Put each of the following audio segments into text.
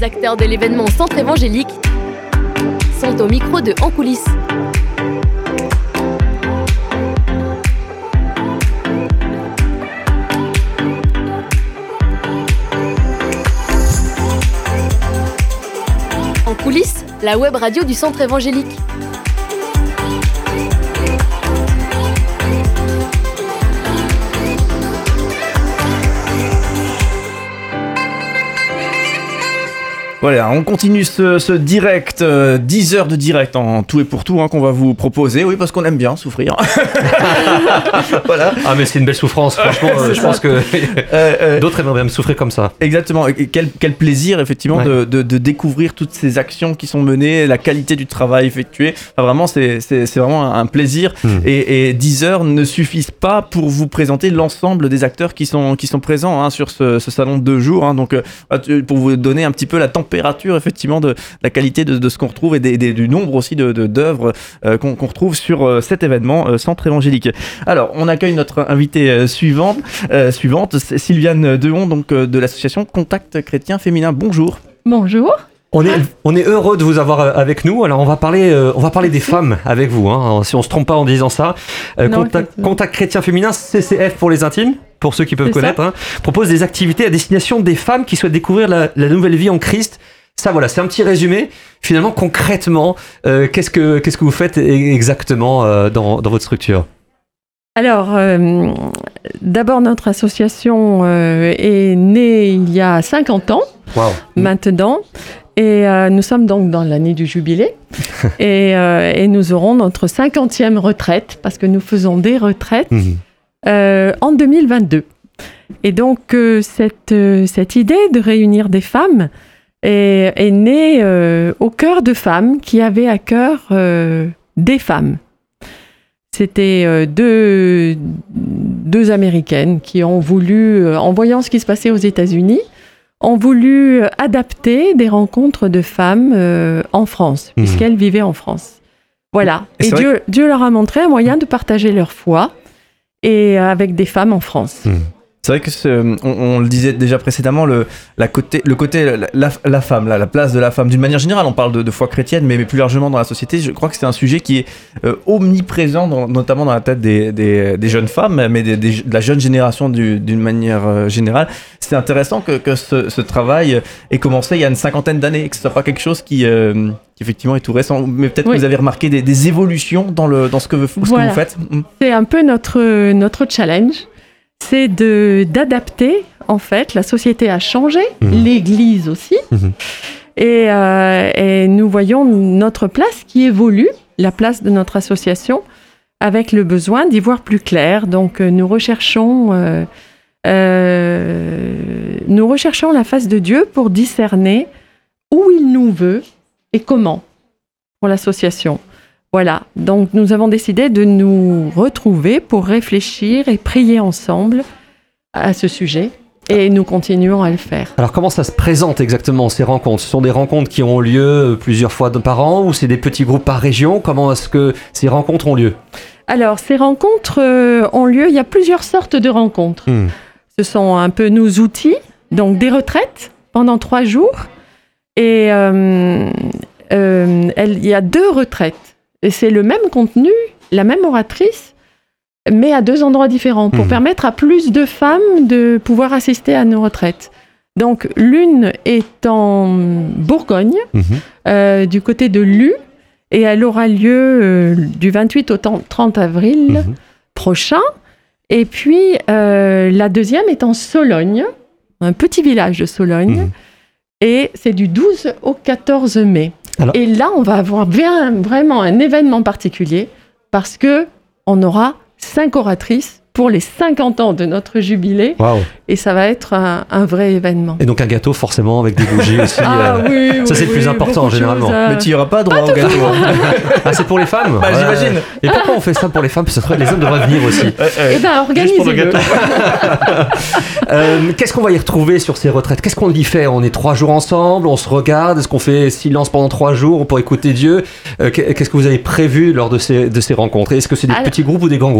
acteurs de l'événement Centre évangélique sont au micro de En coulisses. En coulisses, la web radio du Centre évangélique. Voilà, on continue ce direct, 10 heures de direct en tout et pour tout qu'on va vous proposer. Oui, parce qu'on aime bien souffrir. Voilà. Ah, mais c'est une belle souffrance, franchement. Je pense que d'autres aimeraient même souffrir comme ça. Exactement. Et quel plaisir, effectivement, de découvrir toutes ces actions qui sont menées, la qualité du travail effectué. Enfin, vraiment, c'est vraiment un plaisir. Et 10 heures ne suffisent pas pour vous présenter l'ensemble des acteurs qui sont présents sur ce salon de 2 jours. Donc, pour vous donner un petit peu la température effectivement de la qualité de ce qu'on retrouve et du nombre aussi d'œuvres qu'on retrouve sur cet événement Centre évangélique. Alors on accueille notre invitée suivante, c'est Sylviane Dehon, donc de l'association Contact Chrétien Féminin. Bonjour. Bonjour. On est heureux de vous avoir avec nous. Alors on va parler des femmes avec vous, si on se trompe pas en disant ça. Contact Chrétien Féminin, CCF pour les intimes, pour ceux qui peuvent connaître, propose des activités à destination des femmes qui souhaitent découvrir la nouvelle vie en Christ. Ça voilà, c'est un petit résumé. Finalement, concrètement, qu'est-ce que vous faites exactement dans votre structure ? Alors, d'abord, notre association est née il y a 50 ans, maintenant. Et nous sommes donc dans l'année du jubilé et nous aurons notre 50e retraite, parce que nous faisons des retraites en 2022. Et donc, cette idée de réunir des femmes est née au cœur de femmes qui avaient à cœur des femmes. C'était deux Américaines qui ont voulu, en voyant ce qui se passait aux États-Unis, ont voulu adapter des rencontres de femmes en France, puisqu'elles vivaient en France. Voilà. Et Dieu leur a montré un moyen de partager leur foi et avec des femmes en France. C'est vrai que on le disait déjà précédemment, la femme, la place de la femme. D'une manière générale, on parle de foi chrétienne, mais plus largement dans la société, je crois que c'est un sujet qui est omniprésent, notamment dans la tête des jeunes femmes, mais de la jeune génération d'une manière générale. C'est intéressant que ce travail ait commencé il y a une 50aine d'années, que ce soit pas quelque chose qui effectivement est tout récent, mais peut-être que vous avez remarqué des évolutions dans ce que vous faites. C'est un peu notre challenge. C'est d'adapter, en fait, la société a changé, l'Église aussi, et nous voyons notre place qui évolue, la place de notre association, avec le besoin d'y voir plus clair. Donc nous recherchons la face de Dieu pour discerner où il nous veut et comment pour l'association. Voilà, donc nous avons décidé de nous retrouver pour réfléchir et prier ensemble à ce sujet, et nous continuons à le faire. Alors comment ça se présente exactement, ces rencontres ? Ce sont des rencontres qui ont lieu plusieurs fois par an, ou c'est des petits groupes par région ? Comment est-ce que ces rencontres ont lieu ? Alors ces rencontres ont lieu, il y a plusieurs sortes de rencontres. Ce sont un peu nos outils, donc des retraites pendant 3 jours, et il y a 2 retraites. Et c'est le même contenu, la même oratrice, mais à 2 endroits différents, pour permettre à plus de femmes de pouvoir assister à nos retraites. Donc, l'une est en Bourgogne, du côté de Luz, et elle aura lieu du 28 au 30 avril prochain. Et puis, la deuxième est en Sologne, un petit village de Sologne, et c'est du 12 au 14 mai. Alors, et là, on va avoir vraiment un événement particulier, parce qu'on aura 5 oratrices pour les 50 ans de notre jubilé. Wow. Et ça va être un vrai événement. Et donc un gâteau forcément avec des bougies aussi. Oui, ça c'est le plus important généralement. Mais tu n'y auras pas droit au gâteau. Ah, c'est pour les femmes ? J'imagine. Et pourquoi on fait ça pour les femmes ? Parce que les hommes devraient venir aussi. Eh bien, organisez-le. Qu'est-ce qu'on va y retrouver sur ces retraites ? Qu'est-ce qu'on y fait ? On est 3 jours ensemble, on se regarde, est-ce qu'on fait silence pendant 3 jours pour écouter Dieu ? Qu'est-ce que vous avez prévu lors de ces rencontres ? Est-ce que c'est des petits groupes ou des grands groupes ?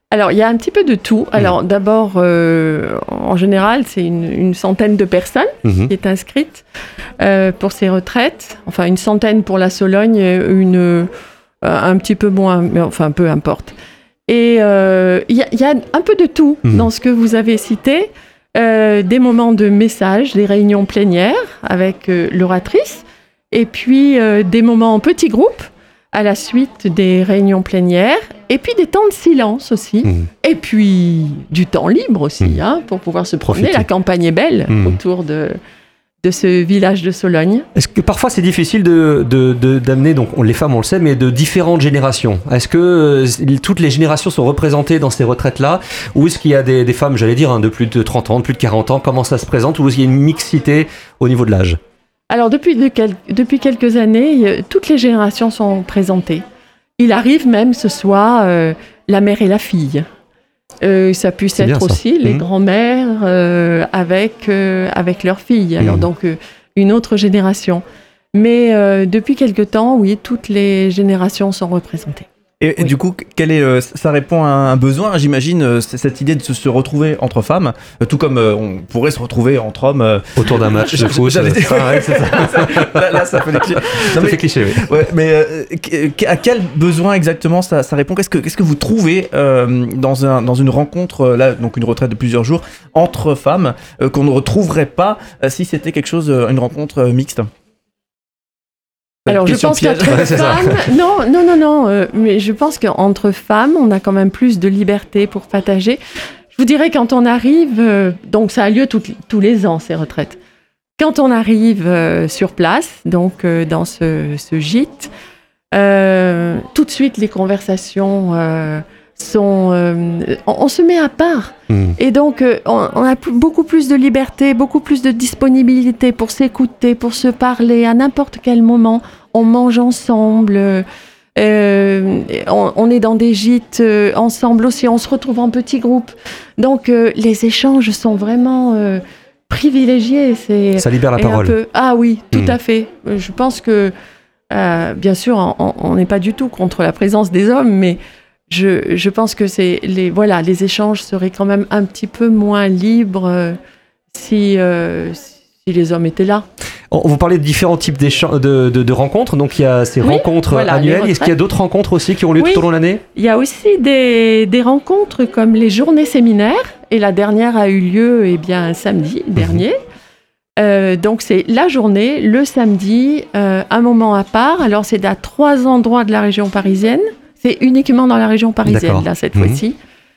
Alors, il y a un petit peu de tout. Alors, d'abord, en général, c'est une centaine de personnes qui est inscrite pour ces retraites. Enfin, une centaine pour la Sologne, un petit peu moins, mais enfin, peu importe. Et il y a un peu de tout dans ce que vous avez cité. Des moments de message, des réunions plénières avec l'oratrice, et puis des moments en petits groupes à la suite des réunions plénières, et puis des temps de silence aussi, et puis du temps libre aussi, pour pouvoir se promener. Profiter. La campagne est belle autour de ce village de Sologne. Est-ce que parfois c'est difficile d'amener, donc les femmes on le sait, mais de différentes générations? Est-ce que toutes les générations sont représentées dans ces retraites-là? Ou est-ce qu'il y a des femmes, j'allais dire, de plus de 30 ans, de plus de 40 ans? Comment ça se présente? Ou est-ce qu'il y a une mixité au niveau de l'âge? Alors depuis quelques années, toutes les générations sont présentées. Il arrive même que ce soit la mère et la fille. Ça puisse être aussi les grands-mères avec leurs filles. Alors donc une autre génération. Mais depuis quelque temps, oui, toutes les générations sont représentées. Et du coup, ça répond à un besoin, j'imagine, cette idée de se retrouver entre femmes, tout comme on pourrait se retrouver entre hommes autour d'un match de foot. C'est ça. Là, ça fait des clichés. Ça fait cliché, oui. Ouais, mais à quel besoin exactement ça répond? Qu'est-ce que vous trouvez dans une rencontre, là, donc une retraite de plusieurs jours, entre femmes, qu'on ne retrouverait pas si c'était quelque chose, une rencontre mixte? Alors, je pense qu'entre femmes... Non, mais je pense qu'entre femmes, on a quand même plus de liberté pour partager. Je vous dirais, quand on arrive... donc, ça a lieu tous les ans, ces retraites. Quand on arrive sur place, donc dans ce gîte, tout de suite, les conversations on se met à part. Et donc, on a beaucoup plus de liberté, beaucoup plus de disponibilité pour s'écouter, pour se parler à n'importe quel moment. On mange ensemble, on est dans des gîtes ensemble aussi, on se retrouve en petits groupes. Donc, les échanges sont vraiment privilégiés. Ça libère la parole. Ah oui, tout à fait. Je pense que, bien sûr, on n'est pas du tout contre la présence des hommes, mais je pense que les échanges seraient quand même un petit peu moins libres si les hommes étaient là. Vous parlez de différents types de rencontres, donc il y a ces rencontres annuelles. Est-ce qu'il y a d'autres rencontres aussi qui ont lieu tout au long de l'année? Il y a aussi des rencontres comme les journées séminaires, et la dernière a eu lieu samedi dernier. Donc c'est la journée, le samedi, un moment à part. Alors c'est à 3 endroits de la région parisienne. C'est uniquement dans la région parisienne, là, cette fois-ci.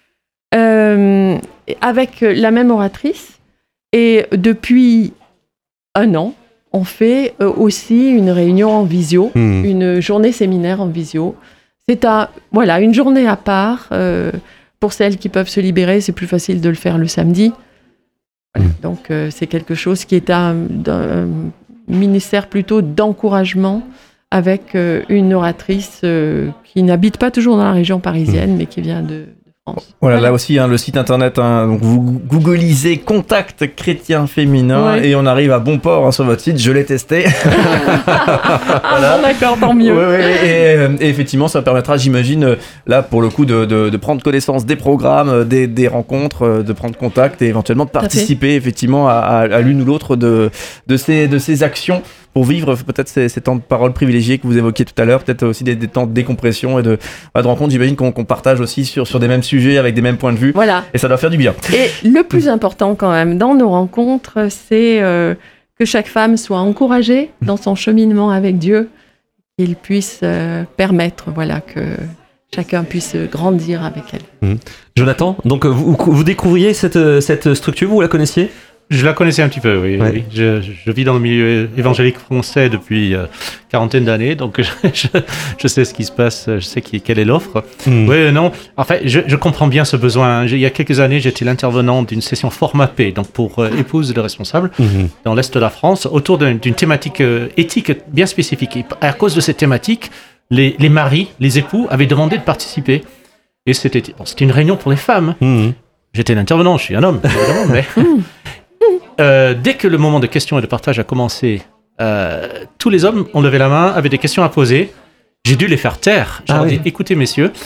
Avec la même oratrice. Et depuis 1 an, on fait aussi une réunion en visio, une journée séminaire en visio. C'est une journée à part. Pour celles qui peuvent se libérer, c'est plus facile de le faire le samedi. Voilà. Donc, c'est quelque chose qui est un ministère plutôt d'encouragement, avec une oratrice qui n'habite pas toujours dans la région parisienne, mais qui vient de France. Voilà, là aussi, le site internet, donc vous googlisez Contact Chrétien Féminin et on arrive à bon port sur votre site, je l'ai testé. Voilà. Bon, d'accord, tant mieux. Et effectivement, ça permettra, j'imagine, là pour le coup, de prendre connaissance des programmes, des rencontres, de prendre contact et éventuellement de participer effectivement à l'une ou l'autre de ces actions, pour vivre peut-être ces temps de parole privilégiés que vous évoquiez tout à l'heure, peut-être aussi des temps de décompression et de rencontres, j'imagine qu'on partage aussi sur des mêmes sujets, avec des mêmes points de vue. Voilà. Et ça doit faire du bien. Et le plus important quand même dans nos rencontres, c'est que chaque femme soit encouragée dans son cheminement avec Dieu, qu'il puisse permettre que chacun puisse grandir avec elle. Jonathan, donc vous découvriez cette structure, vous la connaissiez ? Je la connaissais un petit peu, oui. Ouais. Oui. Je vis dans le milieu évangélique français depuis quarantaine d'années, donc je sais ce qui se passe, je sais quelle est l'offre. Oui, non. En fait, je comprends bien ce besoin. Il y a quelques années, j'étais l'intervenant d'une session format P, donc pour épouses de responsables, dans l'Est de la France, autour d'une thématique éthique bien spécifique. Et à cause de cette thématique, les maris, les époux avaient demandé de participer. Et c'était une réunion pour les femmes. J'étais l'intervenant, je suis un homme, évidemment, mais... dès que le moment de questions et de partage a commencé, tous les hommes ont levé la main, avaient des questions à poser. J'ai dû les faire taire. J'ai dit, écoutez messieurs,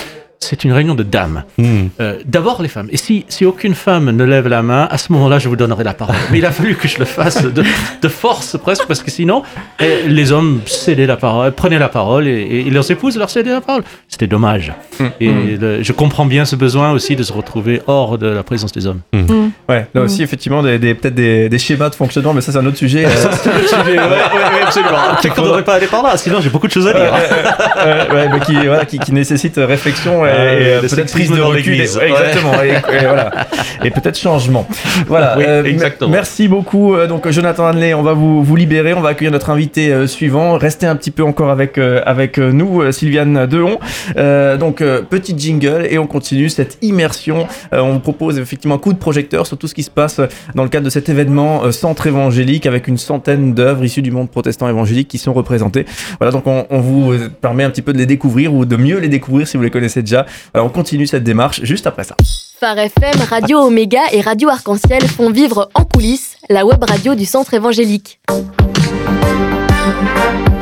c'est une réunion de dames. D'abord les femmes. Et si aucune femme ne lève la main, à ce moment-là, je vous donnerai la parole. Mais il a fallu que je le fasse de force presque, parce que sinon, les hommes cédaient la parole, prenaient la parole et leurs épouses leur cédaient la parole. C'était dommage. Et je comprends bien ce besoin aussi de se retrouver hors de la présence des hommes. Ouais, là aussi, effectivement, peut-être des schémas de fonctionnement, mais ça, c'est un autre sujet. Oui, absolument. On ne devrait pas aller par là, sinon j'ai beaucoup de choses à dire. Qui nécessite réflexion et peut-être prise de recul. Exactement. Et peut-être changement. Voilà. Oui, exactement. Merci beaucoup. Donc, Jonathan Hanley, on va vous libérer. On va accueillir notre invité suivant. Restez un petit peu encore avec nous, Sylviane Dehon. Donc, petit jingle et on continue cette immersion. On vous propose effectivement un coup de projecteur sur tout ce qui se passe dans le cadre de cet événement Centre évangélique avec une centaine d'œuvres issues du monde protestant évangélique qui sont représentées. Voilà, donc on vous permet un petit peu de les découvrir ou de mieux les découvrir si vous les connaissez déjà. Alors on continue cette démarche juste après ça. Phare FM, Radio Oméga et Radio Arc-en-Ciel font vivre en coulisses la web radio du Centre évangélique.